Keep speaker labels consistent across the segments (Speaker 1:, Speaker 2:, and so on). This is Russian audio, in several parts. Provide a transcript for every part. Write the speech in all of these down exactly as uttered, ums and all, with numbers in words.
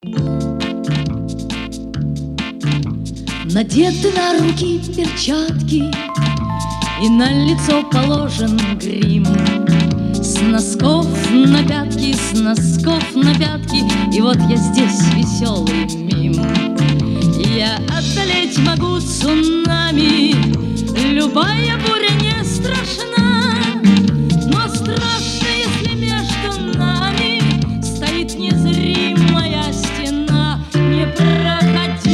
Speaker 1: Надеты на руки перчатки, и на лицо положен грим. С носков на пятки, с носков на пятки, и вот я здесь веселый мим. Я одолеть могу цунами, любая буря не страшна. Но страшно, если между нами стоит незримая стена. Не проходите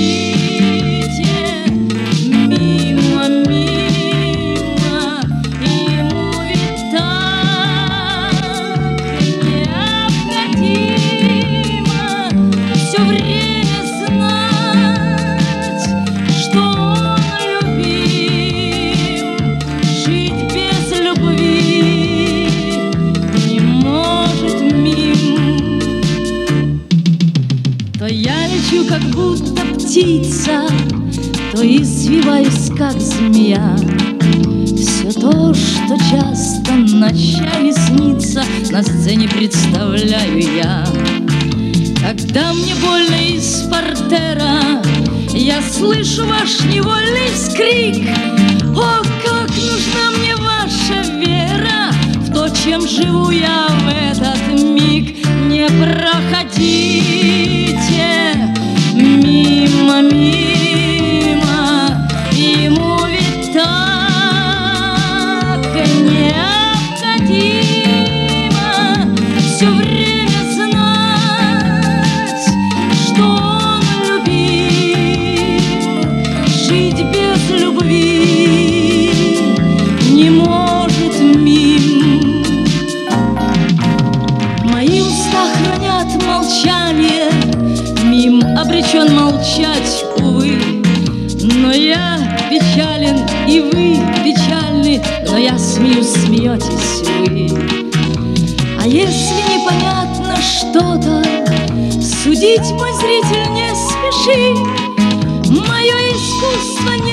Speaker 1: мимо, мимо, ему ведь так необходимо все время знать, что он любим. Жить без любви не может мим. То я лечу, как будто птица, то извиваюсь, как змея. Все то, что часто ночами снится, на сцене представляю я. Когда мне больно из портера, я слышу ваш невольный вскрик. О, как нужна мне ваша вера в то, чем живу я в этот миг. Не проходите мимо, мимо, ему ведь так необходимо все время знать, что он любим. Жить без любви не может мим. Мои уста хранят молчание, мим обречен молчать, увы. Но я печален, и вы печальны, но я смеюсь, смеетесь вы. А если непонятно что-то, судить, мой зритель, не спеши. Мое искусство не